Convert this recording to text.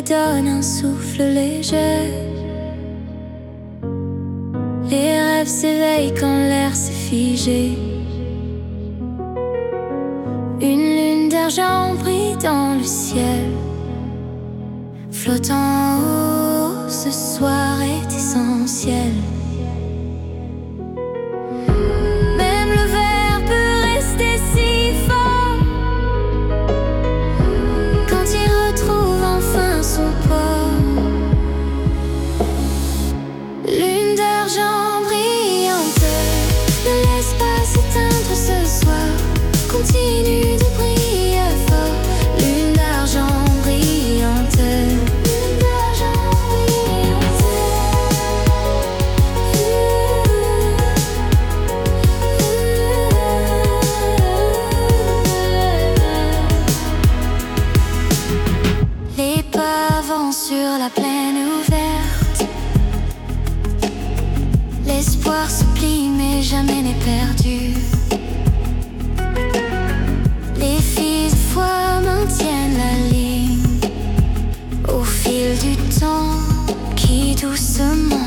redonne un souffle léger. Les rêves s'éveillent quand l'air s'est figé. Une lune d'argent brille dans le ciel. Flottant en haut, ce soir est essentiel. Même le verre peut rester si fort quand il retrouve enfin son port. Lune d'argent brillante, ne laisse pas s'éteindre ce soir. Continue de briller fort. Lune d'argent brillante, lune d'argent brillante. Les pas vont sur la plaine ouverte. L'espoir se plie mais jamais n'est perdu. Les fils de foi maintiennent la ligne au fil du temps qui doucement